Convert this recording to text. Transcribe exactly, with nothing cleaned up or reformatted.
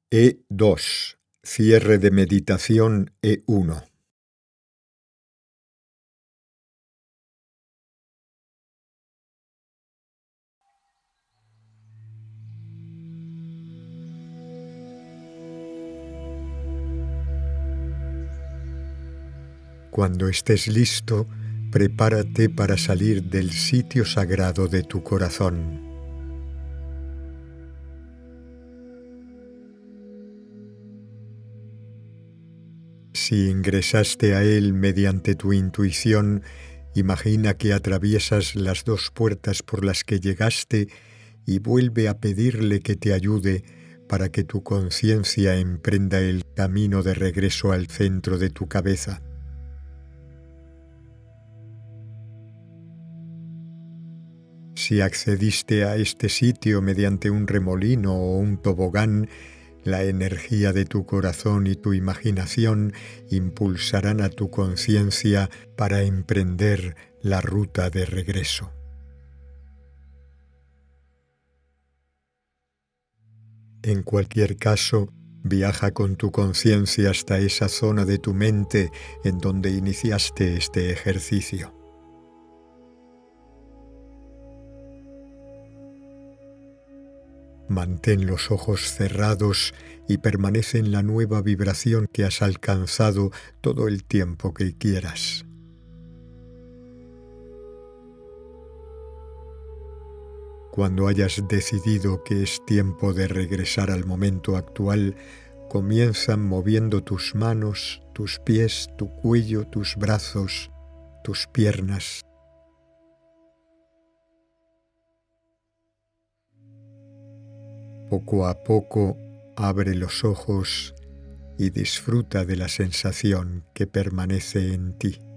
E dos. Cierre de meditación E uno. Cuando estés listo, prepárate para salir del sitio sagrado de tu corazón. Si ingresaste a él mediante tu intuición, imagina que atraviesas las dos puertas por las que llegaste y vuelve a pedirle que te ayude para que tu conciencia emprenda el camino de regreso al centro de tu cabeza. Si accediste a este sitio mediante un remolino o un tobogán, la energía de tu corazón y tu imaginación impulsarán a tu conciencia para emprender la ruta de regreso. En cualquier caso, viaja con tu conciencia hasta esa zona de tu mente en donde iniciaste este ejercicio. Mantén los ojos cerrados y permanece en la nueva vibración que has alcanzado todo el tiempo que quieras. Cuando hayas decidido que es tiempo de regresar al momento actual, comienza moviendo tus manos, tus pies, tu cuello, tus brazos, tus piernas. Poco a poco abre los ojos y disfruta de la sensación que permanece en ti.